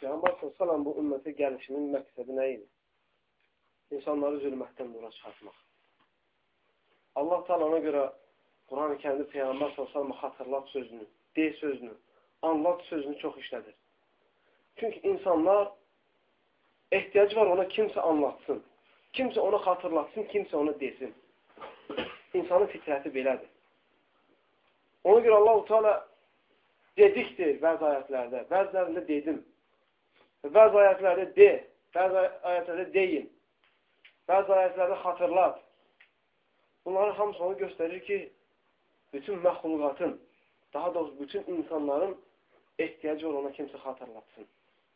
Peyğəmbər s.ə.v bu ümmətə gəlişinin məqsədi nə idi? İnsanları zülmətdən nura çıxartmaq. Allah Teala ona görə Quran-ı Kərimdə Peyğəmbər s.ə.v xatırlat sözünü, de sözünü, anlat sözünü çox işlədir. Çünki insanlar ehtiyacı var ona kimsə anlatsın, kimsə ona xatırlatsın, kimsə ona desin. İnsanın fitrəti belədir. Ona görə Allah-u Teala dedikdir bəzi ayətlərdə, bəzilərində dedim. Bəzi ayətlərdə de, bəzi ayətlərdə deyin, bəzi ayətlərdə xatırlat. Bunların hamısı onu göstərir ki, bütün məxluqatın, daha doğrusu bütün insanların ehtiyacı var ona kimsə xatırlatsın.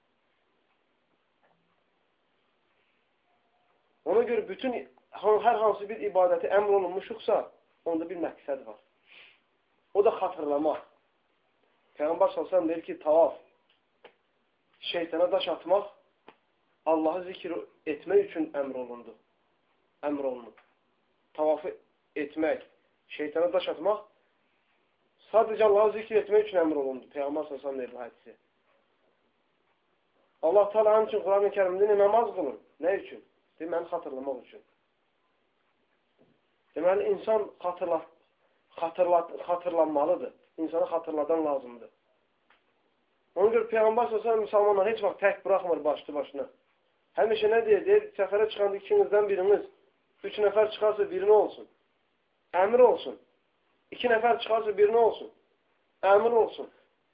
Ona görə bütün, hər hansı bir ibadəti əmr olunmuşuqsa, onda bir məqsəd var. O da xatırlamaq. Peyğəmbər s.ə.v deyir ki, tavaf, şeytana daş atmaq, Allahı zikr etmək üçün əmr olundu. Əmr olundu. Tavafı etmək, şeytana daş atmaq, sadəcə Allahı zikr etmək üçün əmr olundu. Peyğəmbər s.ə.v deyir bu hədisi. Allah Teala həmin üçün Quran-ı Kərimdə namaz qılır. Nə üçün? Deyir, məni xatırlamaq üçün. Deməli, insan xatırlanmalıdır. İnsanı xatırladan lazımdır. Ona görə Peyğəmbər s.ə.v müsəlmanları heç vaxt tək buraxmır başlı başına. Həmişə nə deyir? Deyir, səfərə çıxanda ikinizdən biriniz, 3 nəfər çıxarsa birini olsun. Əmir olsun. 2 nəfər çıxarsa birini olsun. Əmir olsun.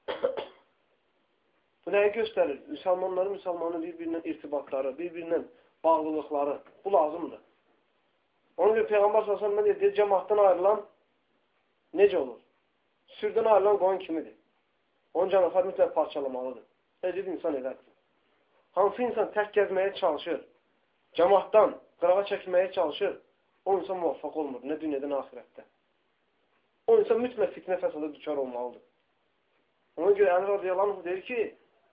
Bu nəyi göstərir? Müsəlmanın bir-birinin irtibatları, bir-birinin bağlılıqları. Bu lazımdır. Ona görə Peyğəmbər s.ə.v deyir, cəmaatdan ayrılan necə olur? Sürdən ayrılan qoyun kimidir. Onun canafar mütləq parçalamalıdır. Necə insan edərdir. Hansı insan tək gəzməyə çalışır, cəmaatdan qırağa çəkməyə çalışır, o insan muvaffaq olmur. Nə dünyada, nə ahirətdə. O insan mütləq fitnə fəsada düçar olmalıdır. Ona görə Əli radiyallahu anh deyir ki,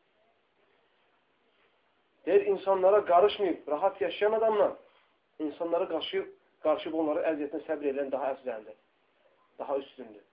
insanlara qarışmayıb, rahat yaşayan adamla insanlara qarışıb onları əziyyətinə səbr edən daha əfzəldir, daha üstündür.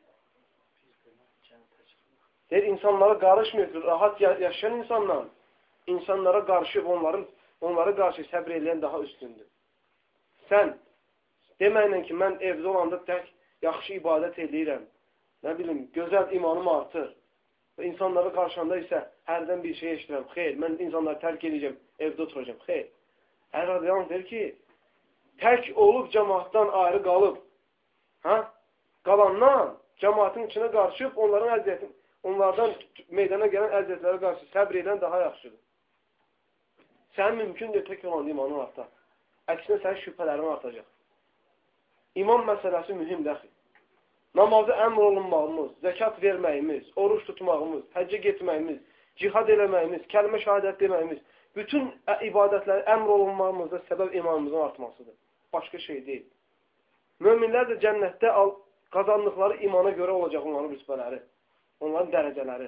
Deyir, insanlara qarışmayıb, rahat yaşayan insanla insanlara qarışıb onları qarşı səbr edən daha üstündür. Sən deməklə ki, mən evdə olanda tək yaxşı ibadət edirəm, nə bilim, gözəl imanım artır və insanlara qarşında isə hərdən bir şey eşdirəm. Xeyr, mən insanları tərk edəcəm, evdə oturacam. Xeyr. Əli radiyallahu anh deyir ki, tək olub cəmaatdan ayrı qalıb, qalandan cəmaatın içinə qarışıb onlardan meydana gələn əziyyətlərə qarşı səbr edən daha yaxşıdır. Sənin mümkündür tək olan imanın artar. Əksinə sənin şübhələrin artacaq. İman məsələsi mühümdür. Namazı əmr olunmağımız, zəkat verməyimiz, oruç tutmağımız, həccə getməyimiz, cihad eləməyimiz, kəlmə şəhadət deməyimiz, bütün ibadətləri əmr olunmağımızda səbəb imanımızın artmasıdır. Başqa şey deyil. Möminlər də cənnətdə qazandıqları imana görə olacaq onların rütbələri, onların dərəcələri.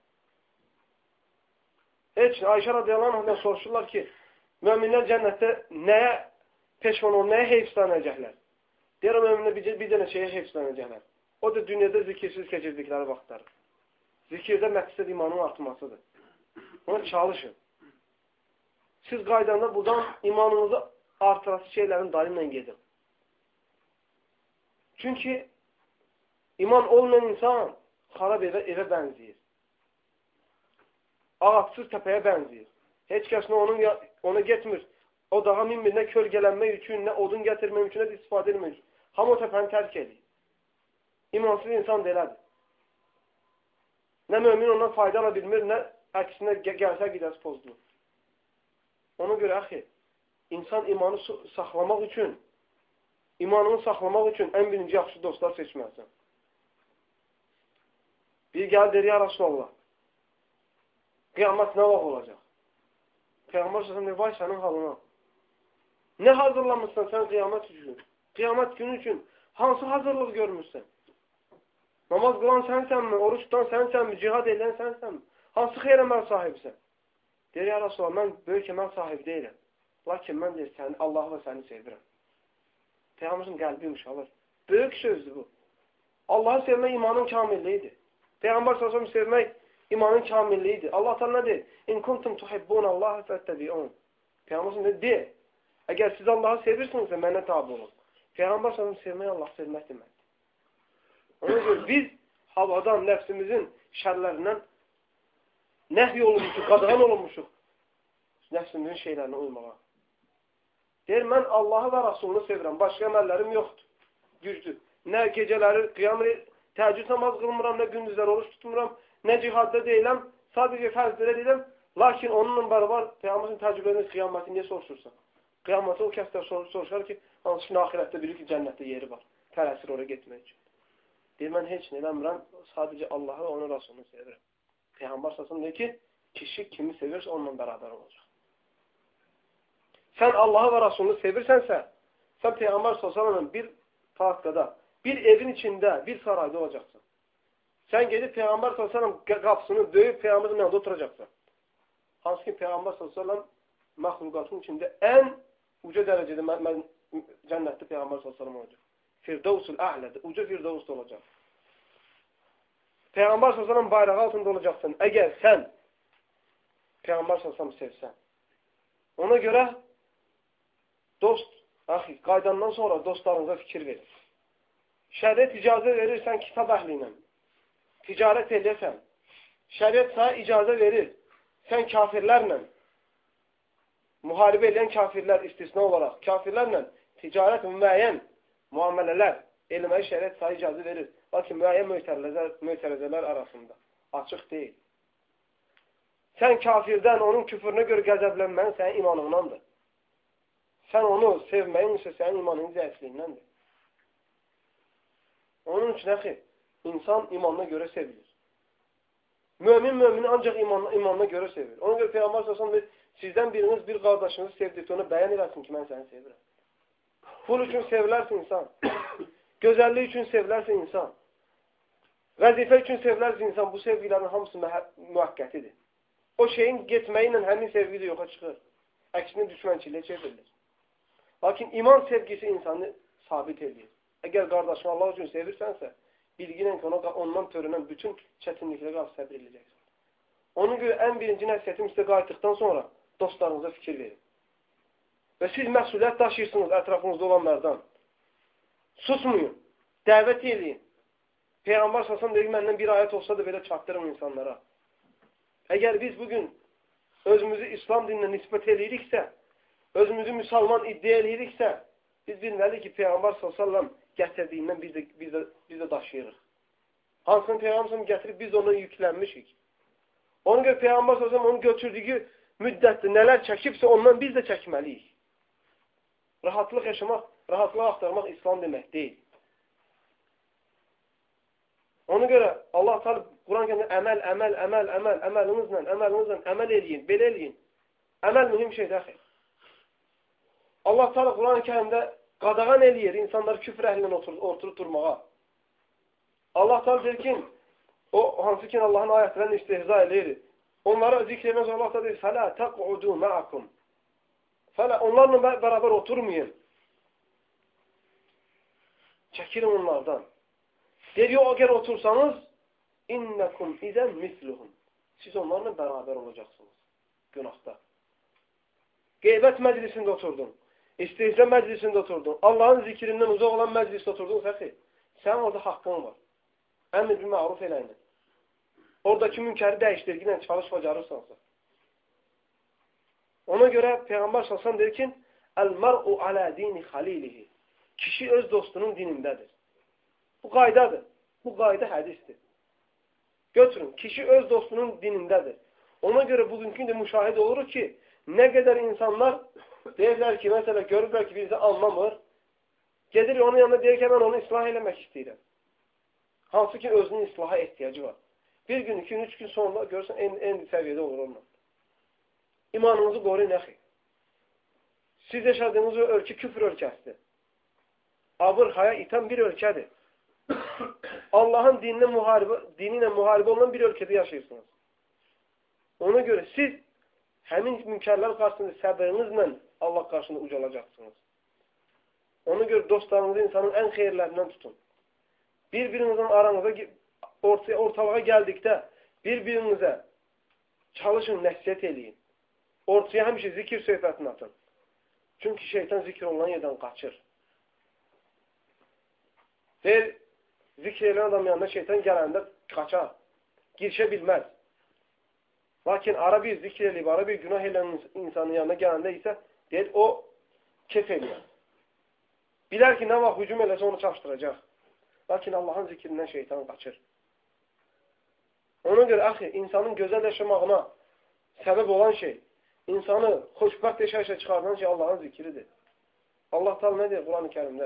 Heç Ayşə radiyallahu anhdan soruşurlar ki, möminlər cənnətdə nəyə peşman olur, nəyə heyfslənəcəklər? Deyər, möminlər bir dənə şeyə heyfslənəcəklər. O da dünyada zikirsiz keçirdikləri vaxtları. Zikirdə məqsəd imanın artmasıdır. Ona çalışın. Siz qaydanda buradan imanınızı artırası şeylərin daimlə gedin. Çünki iman olmayan insan xarab evə bənziyir. Ağacsız təpəyə bənziyir. Heç kəs ona getmir. O dağa minmir, nə kölgələnmək üçün, nə odun gətirmək üçün, nə istifadə etmək üçün. Hamı o təpəni tərk edir. İmansız insan da elədir. Nə mömin ondan fayda ala bilmir, nə əksinə gəlsə qidəsi pozulur. Ona görə, əxi, insan imanını saxlamaq üçün ən birinci yaxşı dostlar seçməlisən. Bir gəl deyir, ya Rasulallah, qiyamət nə vaxt olacaq? Peyğəmbər s.ə.v vay sənin halına. Nə hazırlamışsan sən qiyamət üçün? Qiyamət günü üçün hansı hazırlıq görmüşsən? Namaz qılan sənsənmi? Oruç tutan sənsənmi? Cihad edən sənsənmi? Hansı xeyr əməl sahibisən? Deyir, ya Rasulallah, mən böyük əməl sahibi deyiləm. Lakin mən deyir, Allahı və səni sevirəm. Peyğəmbərin qəlbi yumşalır. Böyük sözdür bu. Allahı sevmək imanın kamilliyidir. Peyğəmbər s.ə.v sevmək İmanın kamilliyidir. Allah Teala nə deyir? İn kuntum tuhibbunallaha fettabi'un. Peyğəmbər nə deyir? Əgər siz Allahı sevirsinizsə mənə tabe olun. Peyğəmbər sallallahu sevmək Allah sevmək deməkdir. Ona görə biz havadan, nəfsimizin şərlərindən nəhy olunmuşuq, qadağan olunmuşuq. Nəfsimizin şeylərinə uymağa. Deyir, mən Allahı və Rasulunu sevirəm. Başqa əməllərim yoxdur. Gücdür. Nə gecələri qiyam təheccüd namaz qılmıram, nə gündüzləri oruç tutmuram, nə cihadda deyiləm, sadəcə fərzlər edirəm. Lakin onunla bərabər Peyğəmbərin təcrübələrini qiyaməti niyə soruşursan? Qiyaməti o kəslər soruşar ki, hansı ki, axirətdə bilir ki, cənnətdə yeri var. Tələsir oraya getmək üçün. Deyir, mən heç nə eləmirəm, sadəcə Allahı və onun Rasulunu sevirəm. Peyğəmbər sallallahu deyir ki, kişi kimi sevirsə onunla bərabər olacaq. Sən Allahı və Rasulunu sevirsənsə, sən Peyğəmbər sallallahu bir taqqada, bir evin içində, bir sarayda olacaqsan. Sən gedib Peyğəmbər sallallahu qapısını döyüb Peyğəmbərin yanında oturacaqsan. Hansı ki, Peyğəmbər sallallahu məxluqatın içində ən uca dərəcədə cənnətdə Peyğəmbər sallallahu olacaq. Firdevsul a'lədir, uca Firdevsdə olacaq. Peyğəmbər sallallahu bayrağı altında olacaqsan. Əgər sən Peyğəmbər sallallahu sevsən. Ona görə dost, qaydandan sonra dostlarınıza fikir verir. Şəriət icazə verirsən kitab əhli ilə. Ticarət eləyəsən. Şəriət sənə icazə verir. Sən kafirlərlə, müharibə edən kafirlər istisna olaraq, kafirlərlə ticarət müəyyən müamilələr eləməyi şəriət sənə icazə verir. Lakin müəyyən mötərizələr arasında. Açıq deyil. Sən kafirdən onun küfrünə görə qəzəblənməyin sənin imanındandır. Sən onu sevməyin isə sənin imanının zəifliyindəndir. Onun üçün əxi, insan imanına görə sevilir. Mömini ancaq imanına görə sevir. Ona görə Peyğəmbər sallallahu əleyhi və səlləm sizdən biriniz bir qardaşınızı sevdikdə onu bəyan eləsin ki, mən səni sevirəm. Pul üçün sevilərsin insan. Gözəllik üçün sevilərsin insan. Vəzifə üçün sevilərsin insan. Bu sevgilərin hamısı müvəqqətidir. O şeyin getməyi ilə həmin sevgi də yoxa çıxır. Əksinə düşmənçiliyə çevrilir. Lakin iman sevgisi insanı sabit edir. Əgər qardaşını Allah üçün sevirsənsə, bilginlə ki, ondan törənən bütün çətinliklərə qarşı səbir edəcəksən. Onun görə ən birinci nəsiyyətim sizə qayıtdıqdan sonra dostlarınıza fikir verin. Və siz məsuliyyət daşıyırsınız ətrafınızda olanlardan. Susmayın, dəvət edin. Peyğəmbər sallallahu əleyhi və səlləm məndən bir ayət olsa da belə çatdırın insanlara. Əgər biz bugün özümüzü İslam dininə nisbət eləyiriksə, özümüzü müsəlman iddia eləyiriksə, biz bilməliyik ki, Peyğəmbər sallallahu əleyhi və səlləm gətirdiyindən biz də daşıyırıq. Hansını Peyğəmbər gətirib biz ona yüklənmişik. Ona görə Peyğəmbər sallallahu əleyhi və səlləm onu götürdüyü müddətdə nələr çəkibsə ondan biz də çəkməliyik. Rahatlıq yaşamaq, rahatlıq axtarmaq İslam demək deyil. Ona görə Allah Teala Quran-ı Kərimdə əməlinizlə əməl eləyin, belə eləyin. Əməl mühüm şeydir, əxi. Allah Teala Quran-ı Kərimdə qadağan eləyir insanları küfr əhlindən oturub durmağa. Allah Teala deyir ki, o hansı ki Allahın ayətlərini istehza eləyir. Onlara zikr etməz Allah Teala deyir, fələ təq'udu ma'akum. Onlarla bərabər oturmayın. Çəkilin onlardan. Deyir, yox, əgər otursanız, innəkum izən misluhum. Siz onlarla bərabər olacaqsınız günahda. Qeybət məclisində oturdun. İstihza məclisində oturdun. Allahın zikrindən uzaq olan məclisdə oturdun, səxi. Sənin orada haqqın var. Əmr bil məruf eləyinə. Oradakı münkəri dəyişdirginlə çalış bacarırsansa. Ona görə Peyğəmbər sallallahu deyir ki, "Əl-mər'u alə dini xalilihi." Kişi öz dostunun dinindədir. Bu qaydadır. Bu qayda hədisdir. Götürün, kişi öz dostunun dinindədir. Ona görə bugünkü də müşahidə olur ki, nə qədər insanlar deyirlər ki, məsələ görürlər ki, birisi anlamır. Gedir onun yanına deyir ki, mən onu islah eləmək istəyirəm. Hansı ki, özünün islaha ehtiyacı var. Bir gün, 2 gün, 3 gün sonra görürsən, en səviyyədə olur onunla. İmanınızı qoruyun, əxi. Siz yaşadığınız ölkə küfr ölkəsidir. Abır, haya iten bir ölkədir. Allahın dini ilə müharibə olan bir ölkədə yaşayırsınız. Ona görə siz həmin münkərlər qarşısında səbrinizlə Allah qarşısında ucalacaqsınız. Ona görə dostlarınızı insanın ən xeyirlərindən tutun. Bir-birinizin aranıza ortalığa gəldikdə Bir-birinizə çalışın, nəsiyyət eləyin. Ortaya həmişə zikir söhbətini atın. Çünki şeytan zikr olunan yerdən qaçır. Deyir, zikr edən adam yanında şeytan gələndə qaçar. Girişə bilməz. Lakin ara bir zikr eləyib, ara bir günah edən insanın yanına gələndə isə deyir, o kef eləyər. Bilər ki, nə vaxt hücum eləsə onu çaşdıracaq. Lakin Allahın zikrindən şeytan qaçır. Ona görə, axı, insanın gözəl yaşamağına səbəb olan şey, insanı xoşbəxt yaşayışa çıxardan şey Allahın zikridir. Allah Teala nə deyir Quran-ı Kərimdə?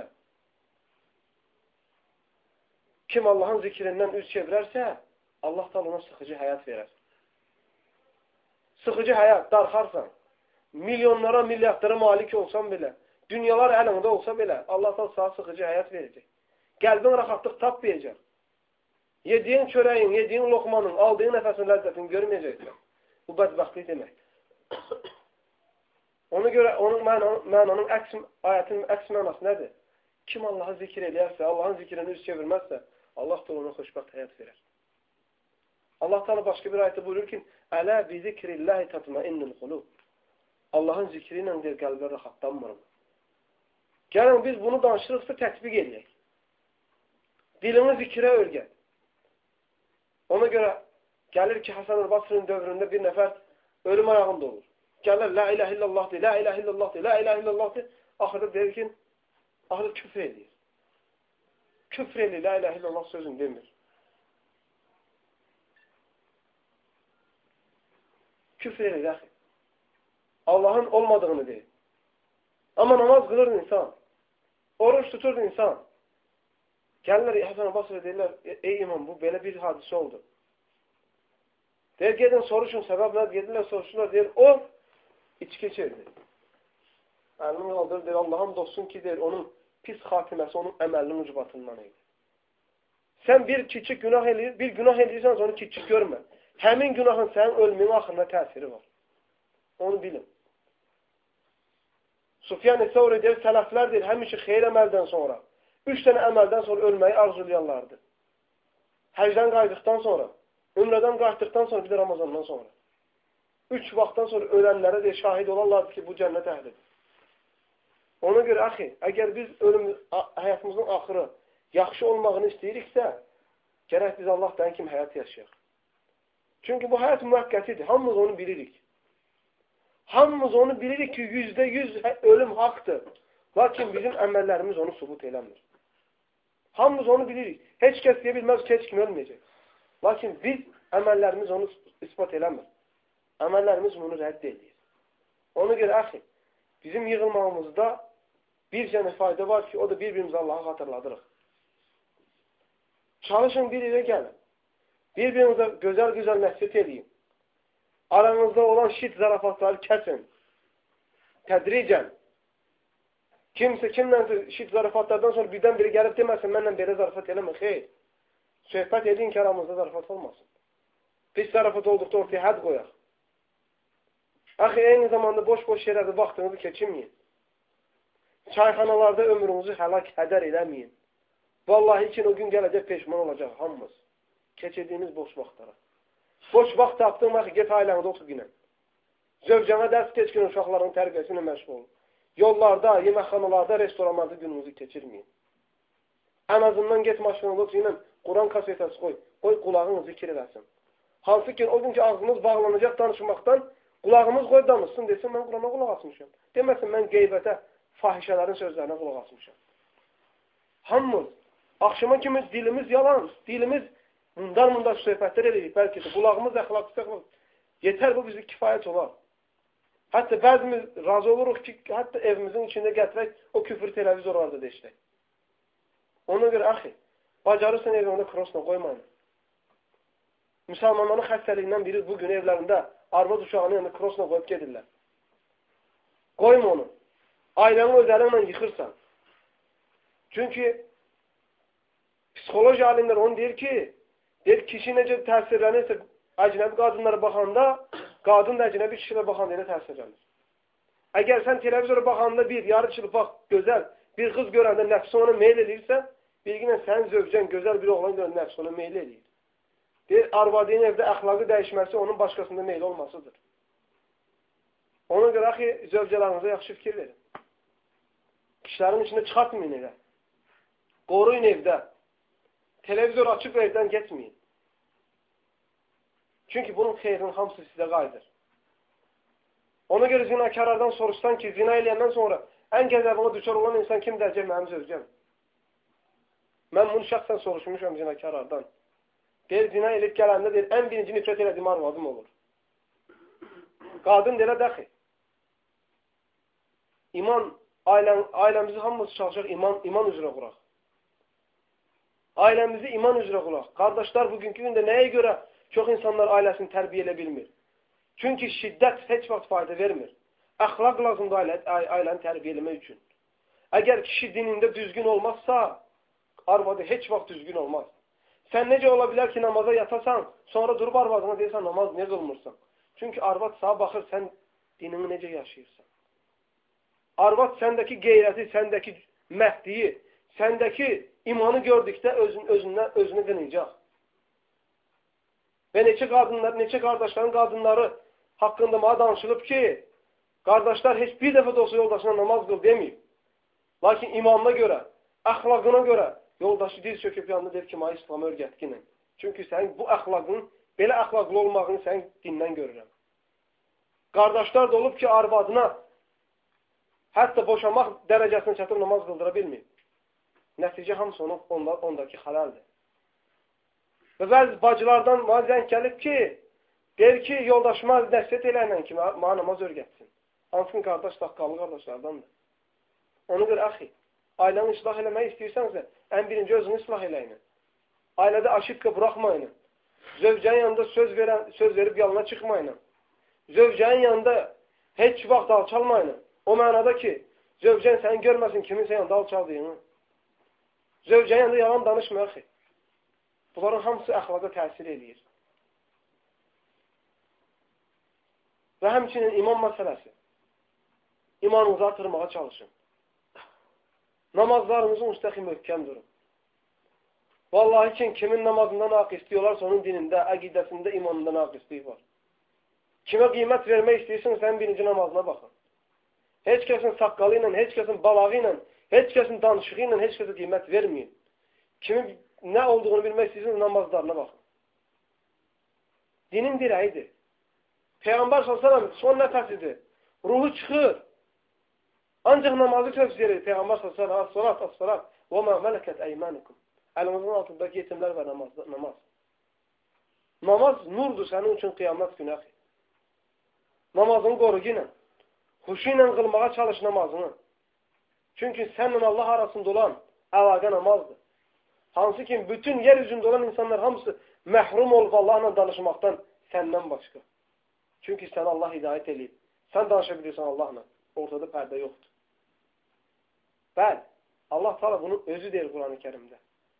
Kim Allahın zikrindən üz çevirərsə, Allah Teala ona sıxıcı həyat verər. Sıxıcı həyat, darxarsan, milyonlara, milyardlara malik olsan belə, dünyalar əlində olsa belə, Allah Teala sana sıxıcı həyat verəcək. Qəlbin rahatlıq tapmayacaq. Yediyin çörəyin, yediyin lokmanın, aldığın nəfəsin ləzzətini görməyəcəksən. Bu bədbəxtlik deməkdir. Ona görə onun ayətinin əks mənası nədir? Kim Allahı zikr eləyərsə, Allahın zikrini üz çevirməzsə, Allah da ona xoşbəxt həyat verər. Allah Teala başqa bir ayətdə buyurur ki, Ələ bi zikrillahi tatmainnul qulub. Allahın zikri ilə deyir, qəlbə rahatlanmırım. Gəlin biz bunu danışırıqsa tətbiq edək. Dilini zikrə örgət. Ona görə gəlir ki, Hasan el-Basri'nin dövründə bir nəfər ölüm ayağında olur. Gəlir, la ilahe illallah deyir, la ilahe illallah deyir, la ilahe illallah deyir. Axırda deyir ki, axırda küfr edir. Küfr edir, la ilahe illallah sözünü demir. Küfr edir, əxi. Allahın olmadığını deyir. Amma namaz qılır insan. Oruç tutur insan. Gəlirlər, Hasan el-Basri deyirlər, ey imam, bu belə bir hadisə oldu. Deyir, gedin soruşun, səbəb nədir? Gedirlər, soruşurlar, deyir, o içki içirdi. Əlini qaldırır, deyir, Allah'ım dostsun ki, deyir, onun pis xatiməsi onun əməlinin ucbatından idi. Sən bir kiçik günah eləyir, bir günah eləyirsən, onu kiçik görmə. Həmin günahın sənin ölümün axırına təsiri var. Onu bilin. Sufyan-ı Sevri deyir, sələflər deyir, həmişə xeyir əməldən sonra, 3 dənə əməldən sonra ölməyi arzulayanlardır. Həcdən qayıtdıqdan sonra, ümrədən qayıtdıqdan sonra, bir də Ramazandan sonra. 3 vaxtdan sonra ölənlərə deyir, şahid olarlardır ki, bu cənnət əhlidir. Ona görə, axı, əgər biz həyatımızın axırı yaxşı olmağını istəyiriksə, gərək biz Allah'tan kimi həyat yaşayaq. Çünki bu həyat müvəqqətidir. Hamımız onu bilirik. Hamımız onu bilirik ki, %100 ölüm haqdır. Lakin bizim əməllərimiz onu subut eləmir. Hamımız onu bilirik. Heç kəs deyə bilməz ki, heç kim ölməyəcək. Lakin biz əməllərimiz onu ispat eləmir. Əməllərimiz bunu rədd edir. Ona görə, əxi, bizim yığılmağımızda bir sənə fayda var ki, o da bir-birimizi Allah'a xatırladırıq. Çalışın bir yerə gəlin. Bir-birinizə gözəl-gözəl nəsiyyət edin. Aranızda olan şit zarafatları kəsin. Tədricən. Kimlənsə şit zarafatlardan sonra birdən biri gəlib deməsin, mənlə belə zarafat eləmə, xeyr. Söhbət edin ki, aramızda zarafat olmasın. Pis zarafat olduqda ortaya hədd qoyaq. Axı, eyni zamanda boş-boş yerlərdə vaxtınızı keçirməyin. Çayxanalarda ömrünüzü həlak hədər eləməyin. Vallahi ki, o gün gələcək peşman olacaq hamımız. Keçirdiyimiz boş vaxtlara. Boş vaxt tapdığın vaxt, get ailəndə otur günə. Zövcənə dərs keçkin uşaqların tərbiyəsilə məşğul olun. Yollarda, yeməkxanalarda, restoranlarda gününüzü keçirməyin. Ən azından get maşınınızı ilə Quran kasetəsi qoy. Qoy qulağını zikir eləsin. Hansı ki, o gün ki, ağzınız bağlanacaq danışmaqdan, qulağımız qoy danışsın, desin, mən Qurana qulaq asmışam. Deməsin, mən qeybətə, fahişələrin sözlərinə qulaq asmışam. Hamımız, axşama kimi dilimiz yalan, dilimiz mundar söhbətlər edirik, bəlkə də qulağımız əxlaqlı. Yetər bu bizi kifayət olar. Hətta bəzimiz razı oluruq ki, hətta evimizin içində gətirək, o küfür televizorlarda deşdik. Ona görə, axı, bacarırsan evində krosla qoymayın. Müsəlmanların xəstəliyindən biri bugün evlərində arvad uşağının yanında krosla qoyub gedirlər. Qoyma onu. Ailənin özəlinlə yıxırsan. Çünki psixoloji alimlər onu deyir ki, kişi necə təsirlənirsə, əcnəbi qadınlara baxanda, qadın da əcnəbi kişilərə baxanda elə təsirlənir. Əgər sən televizora baxanda bir, yarı çılpaq, gözəl bir qız görəndə nəfsi ona meyl edirsə, bilginə sənin zövcən gözəl bir oğlan görəndə nəfsi ona meyl edir. Deyir, arvadinin evdə əxlaqı dəyişməsi onun başqasında meyil olmasıdır. Ona görə axı, zövcələrinizə yaxşı fikir verin. İşlərin içində çıxartmayın elə. Qoruyun evdə. Televizor açıb evdən getməyin. Çünki bunun xeyrinin hamısı sizə qayıdır. Ona görə zinakarlardan soruşsan ki, zina eləyəndən sonra ən qəzəbına düşər olan insan kim dərəcək? Mənim zövcəm. Mən bunu şəxsən soruşmuşam zinakarlardan. Deyir, zina eləyib gələndə deyir, ən birinci nifrət elədiyim arvadım olur. Qadın deyə dəxi. İman, ailəmizi hamımız çalışaq, iman üzrə quraq. Ailəmizi iman üzrə quraq. Qardaşlar, bugünkü gündə nəyə görə çox insanlar ailəsini tərbiyə edə bilmir? Çünki şiddət heç vaxt fayda vermir. Əxlaq lazımdır ailəni tərbiyə eləmək üçün. Əgər kişi dinində düzgün olmazsa, arvadı heç vaxt düzgün olmaz. Sən necə ola bilər ki, namaza yatasan, sonra durub arvadına deyirsən, namaz niyə qılmırsan? Çünki arvad sağa baxır, sən dinini necə yaşayırsan. Arvad səndəki qeyrəti, səndəki məhdiyi, səndəki imanı gördükdə özünü qınayacaq. Və neçə qardaşların qadınları haqqında mənə danışılıb ki, qardaşlar heç bir dəfə də olsa yoldaşına namaz qıl deməyib. Lakin imanına görə, əxlaqına görə yoldaşı diz çöküb yanında deyib ki, mənə İslamı öyrətkinə. Çünki sənin bu əxlaqın, belə əxlaqlı olmağını sən dindən görürəm. Qardaşlar da olub ki, arvadına hətta boşamaq dərəcəsində çatıb namaz qıldıra bilməyib. Nəticə hamısı ondakı xələldir. Və bəzi bacılardan mənə zəng gəlib ki, deyir ki, yoldaşıma nəsiyyət eləyən ki, mənə namaz öyrətsin. Hansın qardaş, saqqallı qardaşlardandır. Onu görə, əxi, ailəni islah eləmək istəyirsənsə, ən birinci özünü islah eləyinin. Ailədə aşıqqa buraxmayın. Zövcənin yanında söz verib yalına çıxmayın. Zövcənin yanında heç vaxt alçalmayın. O mənada ki, zövcən səni görməsin kiminsə yanında alçaldığını. Zövcənin yanında yalan danışmıyor ki. Bunların hamısı əxlaqa təsir edir. Və həmçinin iman məsələsi. İmanınızı artırmağa çalışın. Namazlarınızı müstəqim möhkəm durun. Vallahi ki, kimin namazında naqisliyorlarsa onun dinində, əqidəsində, imanında naqisliyi var. Kimə qiymət vermək istəyirsin, sən birinci namazına baxın. Heç kəsin saqqalı ilə, heç kəsin balağı ilə, heç kəsin danışığı ilə, heç kəsə qiymət verməyin. Kimin nə olduğunu bilmək istəyirsiniz, namazlarına baxın. Dinin dirəyidir. Peyğəmbər s.ə.v son nəfəsidir. Ruhu çıxır. Ancaq namazı tövsiyə edir. Peyğəmbər s.ə.v as-salat, as-salat və mə mələkət əymanikum. Əlimizin altındakı yetimlər və namaz. Namaz nurdur sənin üçün qiyamət günü. Namazını qoru ilə. Huşu ilə qılmağa çalış namazını. Çünki sənlə Allah arasında olan əlaqə namazdır. Hansı ki, bütün yer üzündə olan insanlar hamısı məhrum olub Allahla danışmaqdan səndən başqa. Çünki sənə Allah hidayət edib. Sən danışa bilirsən Allahla. Ortada pərdə yoxdur. Bəli, Allah Teala bunu özü deyir Quran-ı Kərimdə.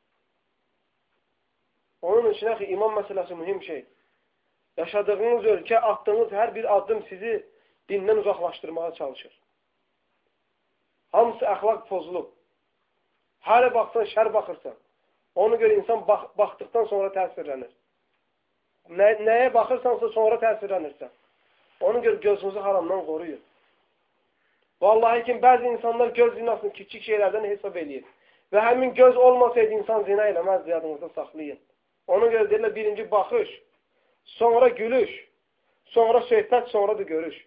Onun üçün axı iman məsələsi mühüm şeydir. Yaşadığınız ölkə, attığınız hər bir addım sizi dindən uzaqlaşdırmağa çalışır. Hamısı əxlaq pozulub. Hələ baxsan, şər baxırsan. Ona görə insan baxdıqdan sonra təsirlənir. Nəyə baxırsansa sonra təsirlənirsən. Ona görə gözünüzü haramdan qoruyun. Vallahi ki, bəzi insanlar göz zinasını kiçik şeylərdən hesab edir. Və həmin göz olmasaydı insan zina eləməzdi, yadınızda saxlayın. Ona görə deyirlər, birinci baxış, sonra gülüş, sonra söhbət, sonra da görüş.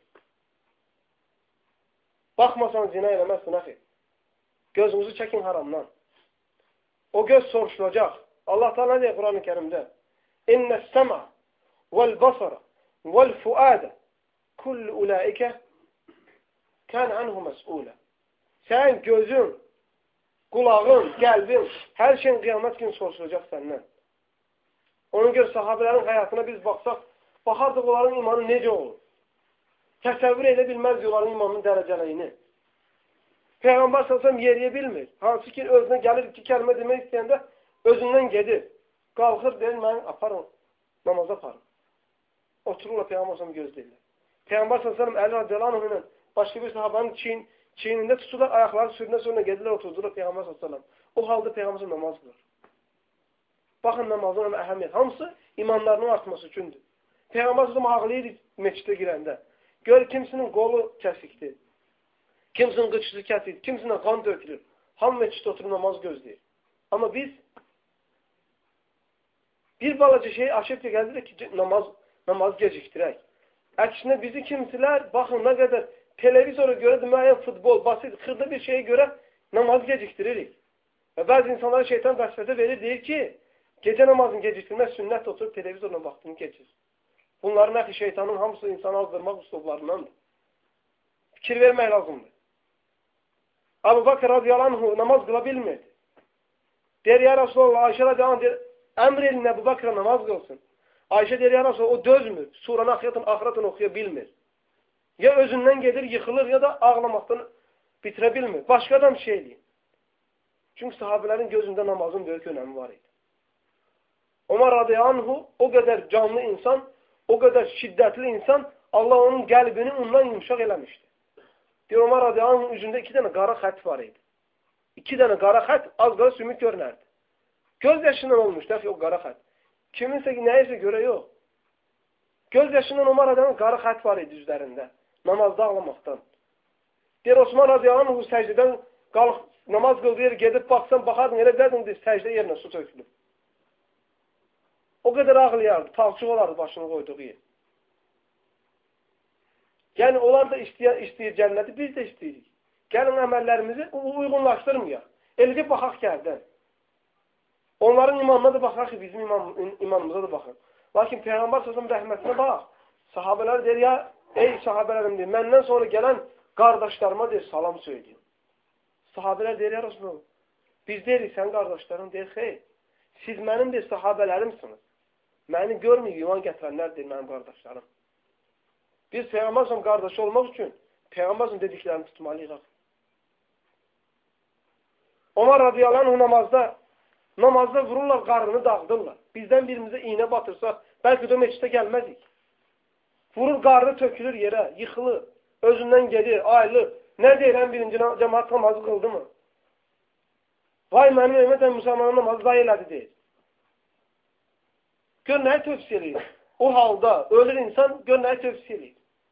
Baxmasan zina eləməzsin, əxi. Gözünüzü çəkin haramdan. O göz soruşulacaq. Allah Teala deyir Quran-ı Kərimdə: "İnne's-sema vel-basara vel-fuada kullu ulaika kan anhu mas'ula." Sən gözün, qulağın, qəlbin, hər şeyin qiyamət günü soruşulacaq səndən. Ona görə sahabələrin həyatına biz baxsaq, baxardıq onların imanı necə olur? Təsəvvür edə bilməz onların imanının dərəcəliyini. Peyğəmbər s.ə.v yeriyə bilmir. Hansı ki, özünə gəlir iki kəlmə demək istəyəndə özündən gedir. Qalxır, deyir, mən aparım, namaza aparım. Otururlar Peyğəmbər s.ə.v gözləyirlər. Peyğəmbər s.ə.v Əli radiyallahu ilə başqa bir sahabanın çiynində tuturlar, ayaqları sürünə gedirlər, oturdurlar Peyğəmbər s.ə.v. O halda Peyğəmbər s.ə.v namaz qılır. Baxın namazın əhəmiyyət. Hamısı İmanlarının artması üçündür. Peyğəmbər s.ə.v ağlayır meçidə girəndə. Gör, kimsinin qolu kəsikdir. Kimsinin qıçısı kəsikdir. Kimsinin qan dökülür. Hamı meçidə oturub namaz gözləyir. Amma biz bir balaca şeyi açıb ki, gəldirik ki, namaz gecikdirək. Əksinə bizi kimsilər, baxın, nə qədər televizora görə müəyyən futbol, basit, xırda bir şeyə görə namazı gecikdiririk. Və bəzi insanlara şeytan vəsvəsə verir, deyir ki, gecə namazını gecikdirmək sünnət oturub televizorla vaxtını keçir. Bunların əxi şeytanın hamısı insanı azdırmaq üslublarındandır. Fikir vermək lazımdır. Əbu Bakr radiyallahu anhu namaz qıla bilmirdi. Deyir, ya Resulallah, Ayşə radiyallahu anh deyir, əmr elin Əbu Bakr'a namaz qılsın. Ayşə deyir, ya Resulallah, o dözmür. Suranı axıratını oxuya bilmir. Ya özündən gedir, yıxılır, ya da ağlamaqdan bitirə bilmir. Başqa adam şey eləyir. Çünki sahabələrin gözündə namazın böyük önəmi var idi. Ömər radiyallahu anhu o qədər canlı insan, o qədər şiddətli insan, Allah onun qəlbini ondan yumuşaq eləmişdi. Deyir, Ömər radiyallahu anhun üzündə 2 dənə qara xət var idi. 2 dənə qara xət az qara sümük görünərdi. Göz yaşından olmuşdu o qara xət. Kiminsə ki, nəyəsə görə yox. Göz yaşından Ömər radiyallahu anhun qara xət var idi üzlərində. Namazda ağlamaqdan. Deyir, Osman radiyallahu anhu səcdədən qalıq, namaz qıldığı gedib baxsan, baxardın, elə bilərdin, səcdə yerinə su tökülür. O qədər ağlayardı, palçıq olardı başını qoyduğu yer. Yəni, onlar da istəyir cənnəti, biz də istəyirik. Gəlin əməllərimizi uyğunlaşdırmayaq. Eləcə baxaq gəldən. Onların imanına da baxaq ki, bizim imanımıza da baxaq. Lakin Peyğəmbər sözün rəhmətinə bax. Sahabələr deyir, ya, ey sahabələrim deyir, məndən sonra gələn qardaşlarıma deyir, salam söyləyin. Sahabələr deyir, ya Rasulullah, biz deyirik, sən qardaşların deyir, xeyr, siz mənim deyir, sahabələrimsiniz. Məni görməyib, iman gətirənlər deyir, mənim qardaşlarım. Biz Peyğəmbər qardaşı olmaq üçün Peyğəmbər dediklərini tutmalıyıq. Ömər radiyallahu anh namazda vururlar, qarnını dağıdırlar. Bizdən birimizə iynə batırsaq, bəlkə də o meçidə gəlməzik. Vurur, qarnı tökülür yerə, yıxılır, özündən gedir, ayılır. Nə deyir, ən birinci cəmaat namazı qıldı mı? Vay, mənim ümmədən müsəlmanın namazı zay elədi, deyir. Gör, nəyi tövsiyə eləyir? O halda ölür insan, gör, nəyi tövsiyə eləyir?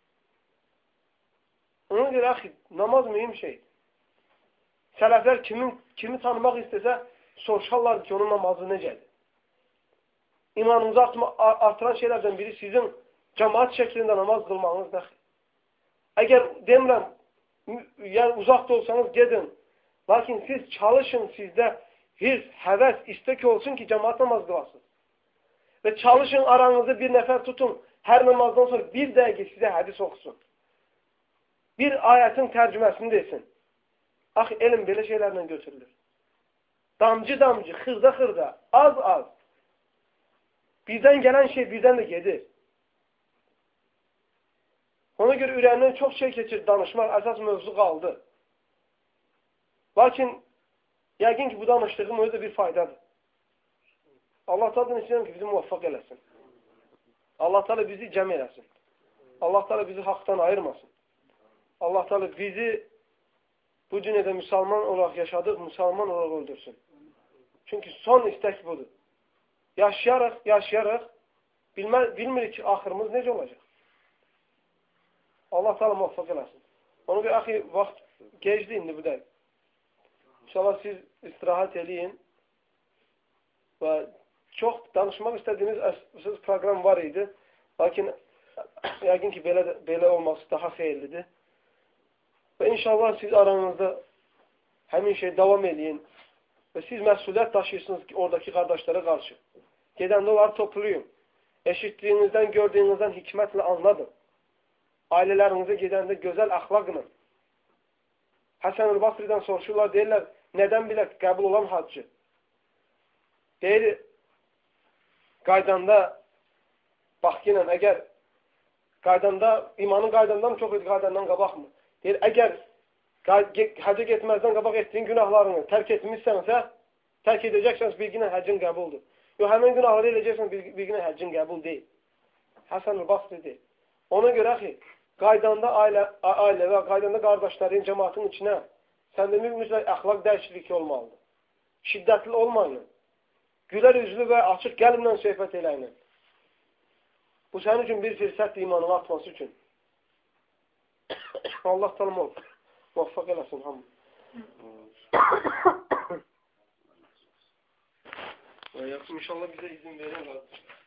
Ona görə, axı, namaz mühim şeydir. Sələflər kimi tanımaq istəsə, soruşarlar ki, onun namazı necədir? İmanınızı artıran şeylərdən biri sizin cəmaat şəklində namaz qılmağınız nəxir. Əgər demirəm, yəni uzaqda olsanız gedin, lakin siz çalışın, sizdə hirs, həvəs, istək olsun ki, cəmaat namaz qılasınız. Və çalışın, aranızda bir nəfər tutun, hər namazdan sonra bir dəqiqə sizə hədis oxusun. Bir ayətin tərcüməsini desin. Axı, elm belə şeylərlə götürülür. Damcı-damcı, xırda-xırda, az-az. Bizdən gələn şey bizdən də gedir. Ona görə ürəyindən çox şey keçir, danışmaq, əsas mövzu qaldı. Lakin, yəqin ki, bu danışdığım özü də bir faydadır. Allah Teala istəyirəm ki, bizi muvaffaq eləsin. Allah Teala bizi cəm eləsin. Allah Teala bizi haqdan ayırmasın. Allah Teala bizi bu dünyada müsəlman olaraq yaşadıq, müsəlman olaraq öldürsün. Çünki son istək budur. Yaşayarıq, bilmirik ki, axırımız necə olacaq. Allah Teala muvaffaq eləsin. Ona görə, axı, vaxt gecdir indi bu dəqiq. İnşallah siz istirahat eləyin və çox danışmaq istədiyiniz proqram var idi. Lakin, yəqin ki, belə olması daha xeyirlidir. Və inşallah siz aranızda həmin şey davam edin və siz məsuliyyət daşıyırsınız ki, oradakı qardaşlara qarşı. Gedəndə onları toplayın. Eşitdiyinizdən, gördüyünüzdən hikmətlə anladın. Ailələrinizə gedəndə gözəl əxlaqla. Həsən el-Basri'dən soruşurlar, deyirlər, nədən bilək qəbul olan haccı? Deyir, qaydanda, bax yenə, əgər qaydanda, imanın qaydandan çox qaydandan qabaqmı? Deyir, əgər həcə getməzdən qabaq etdiyin günahlarını tərk etmişsənsə, tərk edəcəksənsə bir günə həccin qəbuldur. Yox, həmin günahları eləyəcəksən bir günə həccin qəbul deyil. Həsən el-Basri deyil. Ona görə ki, qaydanda ailə və qaydanda qardaşların cəmaatın içinə səndə mütləq əxlaq dəyişikliyi olmalıdır. Şiddətli olmayın. Gülər üzlü və açıq qəlblə söhbət eləyinin. Bu sənin üçün bir fürsətdir imanını atması üçün. Allah tanım ol. Muvaffaq eləsin hamı. İnşallah bizə izin verirlər.